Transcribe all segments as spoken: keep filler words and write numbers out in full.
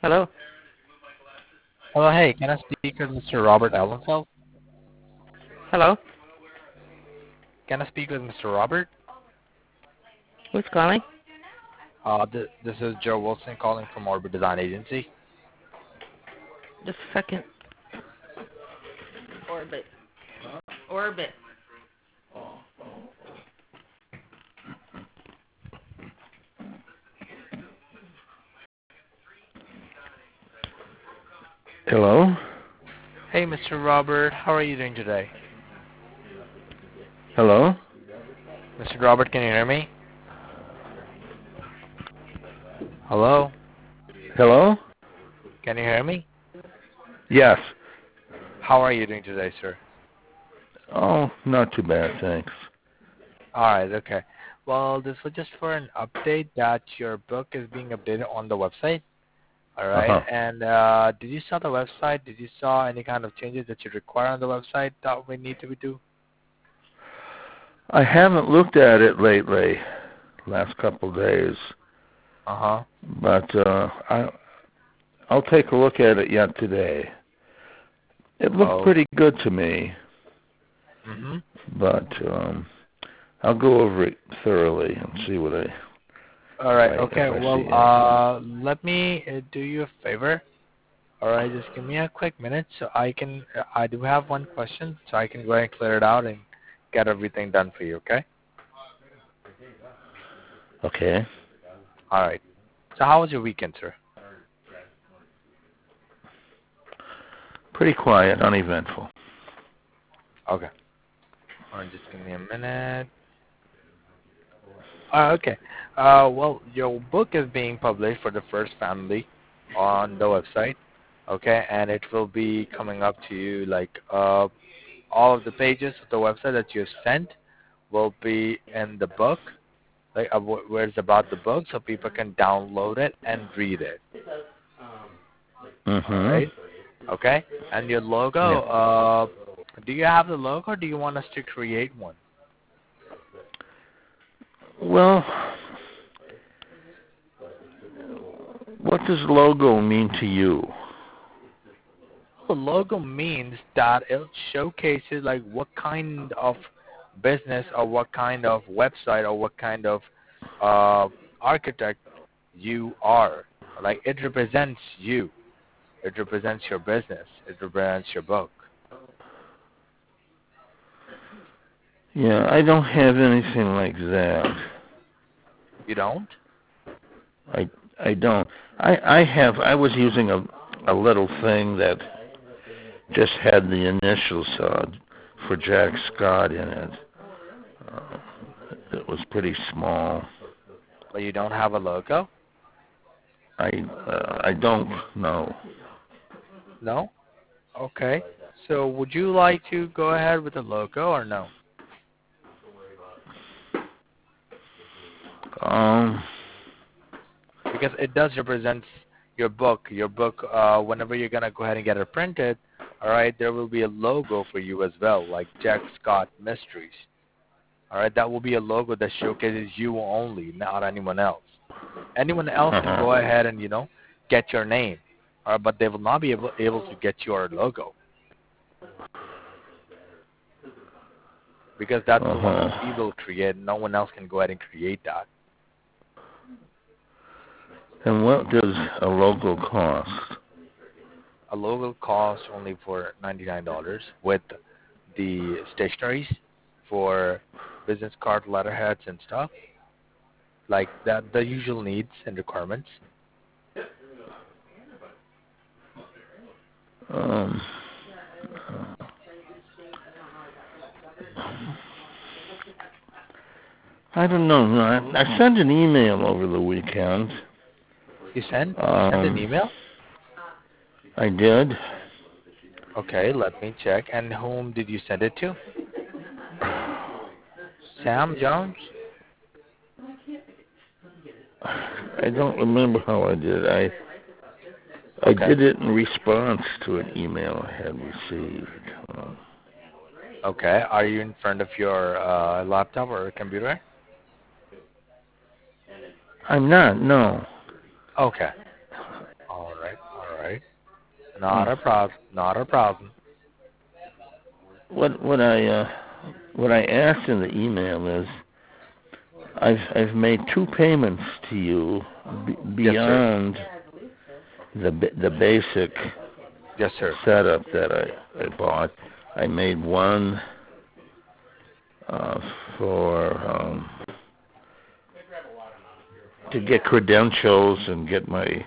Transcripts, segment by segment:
Hello? Hello, hey, can I speak with Mister Robert Allenfeld? Hello? Can I speak with Mister Robert? Who's calling? Uh, th- this is Joe Wilson calling from Orbit Design Agency. Just a second. Orbit. Orbit. Hello? Hey, Mister Robert, how are you doing today? Hello? Mister Robert, can you hear me? Hello? Hello? Can you hear me? Yes. How are you doing today, sir? Oh, not too bad, thanks. Alright, okay. Well, this was just for an update that your book is being updated on the website. Alright, Uh-huh. and uh, did you saw the website? Did you saw any kind of changes that you require on the website that we need to do? I haven't looked at it lately, last couple of days, Uh-huh. but uh, I, I'll take a look at it yet today. It looked Oh. pretty good to me, Mm-hmm. but um, I'll go over it thoroughly and see what I, All if right. I, Okay. if I see Well, anything. uh, let me uh, do you a favor. All right. Just give me a quick minute so I can. Uh, I do have one question, so I can go ahead and clear it out and get everything done for you. Okay. Okay. All right. So how was your weekend, sir? Pretty quiet, uneventful. Okay. All right. Just give me a minute. Uh, okay. Uh, well, your book is being published for the first family on the website. Okay, and it will be coming up to you like uh, all of the pages of the website that you sent will be in the book, like uh, wh- where it's about the book, so people can download it and read it. All Mm-hmm. right. Okay. And your Yeah. logo. Uh, do you have the logo, or do you want us to create one? Well, what does logo mean to you? The logo means that it showcases like what kind of business or what kind of website or what kind of uh, architect you are. Like it represents you. It represents your business. It represents your book. Yeah, I don't have anything like that. You don't? I I don't. I I have. I was using a a little thing that just had the initials uh, for Jack Scott in it. Uh, it was pretty small. But you don't have a logo? I uh, I don't know. No? Okay. So would you like to go ahead with the logo or no? Um. Because it does represent your book. Your book, uh, whenever you're going to go ahead and get it printed, all right, there will be a logo for you as well, like Jack Scott Mysteries. All right, that will be a logo that showcases you only, not anyone else. Anyone else can Uh-huh. go ahead and, you know, get your name, all right, but they will not be able, able to get your logo because that's the one that we Uh-huh. will create. No one else can go ahead and create that. And what does a logo cost? A logo costs only for ninety-nine dollars with the stationaries for business card, letterheads, and stuff like that. The usual needs and requirements. Um. I don't know. I, I sent an email over the weekend. You sent you sent an Um. email. I did. Okay, let me check. And whom did you send it to? Sam Jones. I don't remember how I did. I I Okay. did it in response to an email I had received. Um, Okay. Are you in front of your uh, laptop or computer? I'm not. No. Okay. All right. right. Not Hmm. a problem. Not a problem. What what I uh, what I asked in the email is, I've I've made two payments to you b- Yes, sir. beyond the b- the basic Yes, sir. setup that I, I bought. I made one uh, for um, to get credentials and get my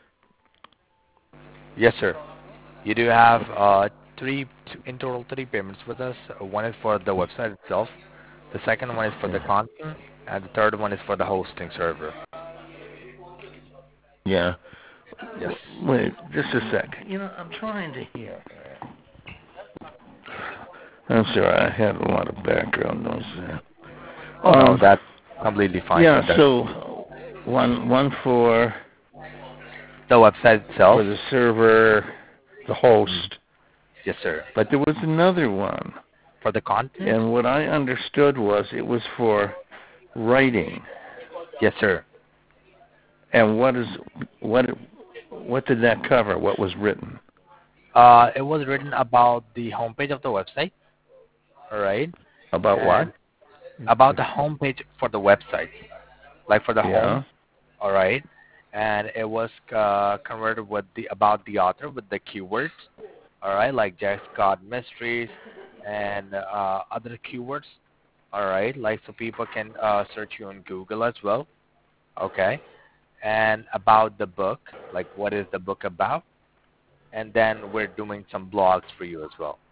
Yes, sir. You do have uh, three, in total, three payments with us. Uh, One is for the website itself. The second one is for the yeah, content, and the third one is for the hosting server. yeah. Yes. W- Wait, just a sec. You know, I'm trying to hear. I'm sorry, I had a lot of background noise there. Oh no, Um, that's completely fine. yeah. That's So one one for the website itself. for the server, the Mm. host, Yes, sir. but there was another one, For the content. and what I understood was it was for writing. Yes, sir. And what is what what did that cover? What was written? Uh, it was written about the homepage of the website. All right. About And what? about the homepage for the website, like for the home. Yeah. All right. And it was uh, converted with the about the author with the keywords. All right, like Jack Scott Mysteries and uh, other keywords. All right, like so people can uh, search you on Google as well. Okay. And about the book, like what is the book about? And then we're doing some blogs for you as well.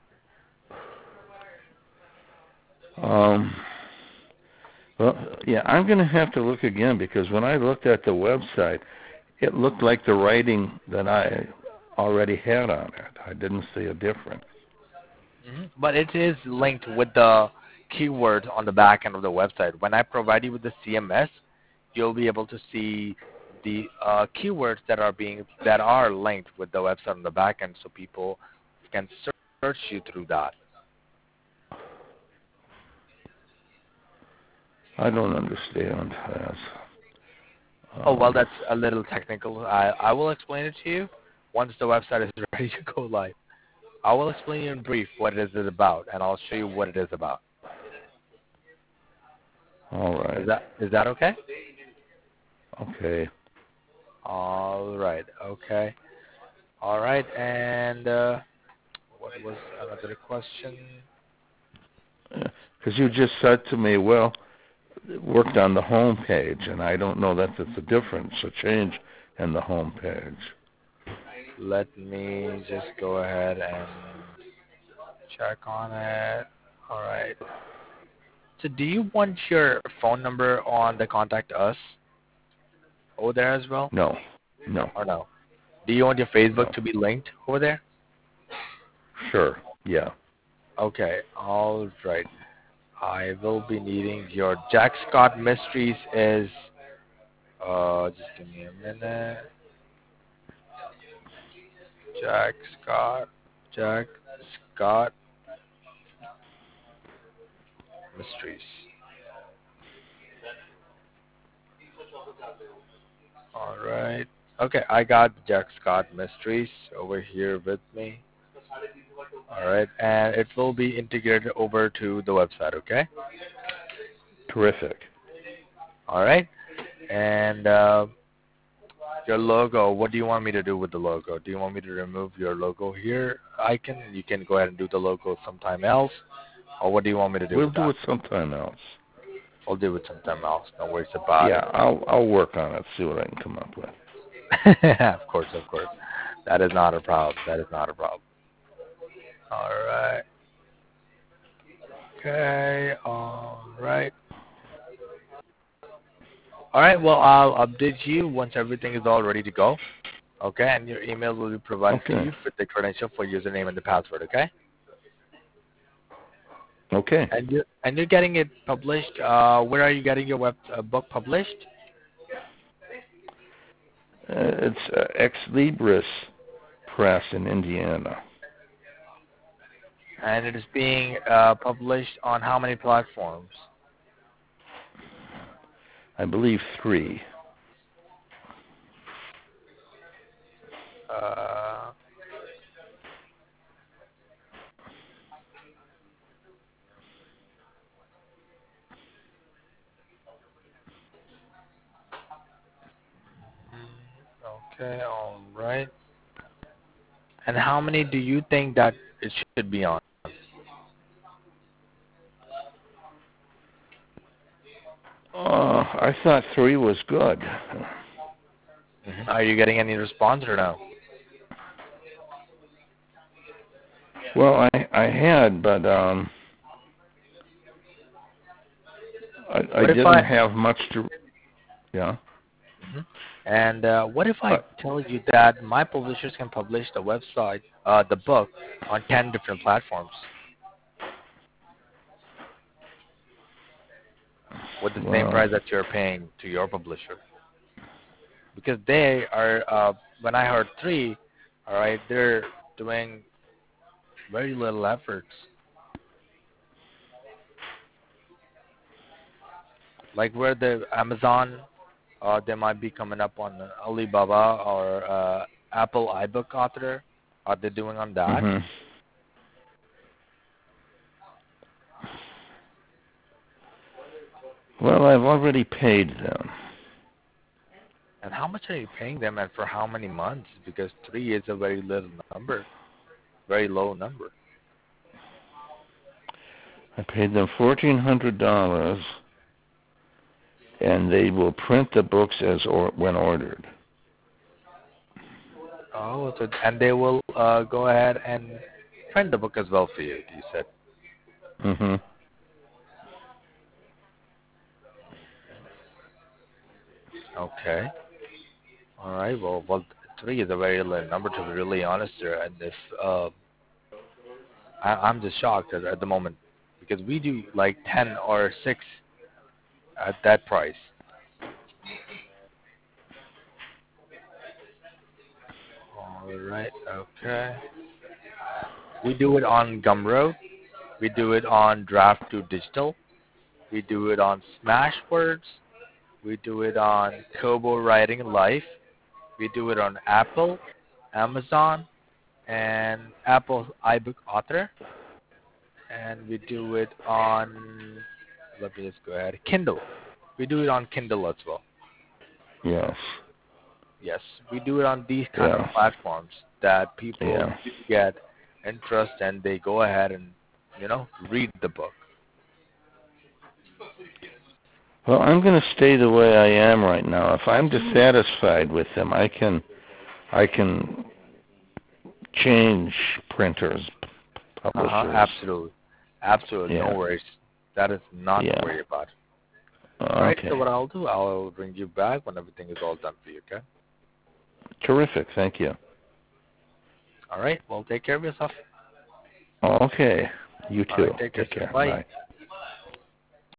Um. Well, yeah, I'm going to have to look again because when I looked at the website, it looked like the writing that I already had on it. I didn't see a difference. hmm But it is linked with the keywords on the back end of the website. When I provide you with the C M S, you'll be able to see the uh, keywords that are being that are linked with the website on the back end, so people can search you through that. I don't understand that. Oh well, Um, that's a little technical. I I will explain it to you once the website is ready to go live. I will explain you in brief what it is about, and I'll show you what it is about. all Is right. that is that okay? Okay. All right. Okay. All right. And uh, what was another question? Because you just said to me, well, it worked on the home page, and I don't know that it's a difference, a change in the home page. Let me just go ahead and check on it. All right. So do you want your phone number on the contact us over there as well, No. No. or no? Do you want your Facebook No. to be linked over there? Sure. Yeah. Okay. All right. I will be needing your Jack Scott Mysteries is, uh, just give me a minute. Jack Scott, Jack Scott Mysteries. All right. Okay, I got Jack Scott Mysteries over here with me. All right, and it will be integrated over to the website, okay? Terrific. All right. And uh, your logo, what do you want me to do with the logo? Do you want me to remove your logo here icon? You can go ahead and do the logo sometime else. Or what do you want me to do We'll with do that? it sometime else. I'll do it sometime else. No worries about Yeah, I'll I'll work on it. See what I can come up with. it. Of course, of course. That is not a problem. That is not a problem. All right. Okay. All right. All right. Well, I'll update you once everything is all ready to go. Okay, and your email will be provided to Okay. you with the credential for username and the password. Okay. Okay. And you and you're getting it published. Uh, where are you getting your web uh, book published? Uh, it's uh, Ex Libris Press in Indiana. And it is being uh, published on how many platforms? I believe three. Uh, okay, all right. And how many do you think that it should be on? Uh, I thought three was good. Mhm. Are you getting any response or no? Well, I I had, but um, I I What if didn't I? have much to. Yeah. Mhm. And uh, what if I Uh, tell you that my publishers can publish the website, uh, the book, on ten different platforms with the same well, price that you're paying to your publisher? Because they are, uh, when I heard three, all right, they're doing very little efforts. Like where the Amazon, uh, they might be coming up on Alibaba or uh, Apple iBook Author. Are they doing on that? hmm Well, I've already paid them. And how much are you paying them, and for how many months? Because three is a very little number, very low number. I paid them fourteen hundred dollars, and they will print the books as or when ordered. Oh, so and they will uh, go ahead and print the book as well for you. You said. hmm Okay. All right. Well, well, three is a very low number, to be really honest here. And if uh, I, I'm just shocked at, at the moment because we do like ten or six at that price. All right. Okay. We do it on Gumroad. We do it on Draft to Digital. We do it on Smashwords. We do it on Kobo Writing Life. We do it on Apple, Amazon, and Apple iBook Author. And we do it on, let me just go ahead, Kindle. We do it on Kindle as well. Yes. Yes, we do it on these kind of Yeah. platforms that people Yeah. do get interest and they go ahead and, you know, read the book. Well, I'm going to stay the way I am right now. If I'm dissatisfied with them, I can I can change printers, Uh-huh, publishers. absolutely. Absolutely, no Yeah. worries. That is not to Yeah. worry about. All right, so Okay. what I'll do, I'll bring you back when everything is all done for you, okay? Terrific. Thank you. All right, well, take care of yourself. Okay. You All too. right, take care, Take sir. care. Bye. Bye.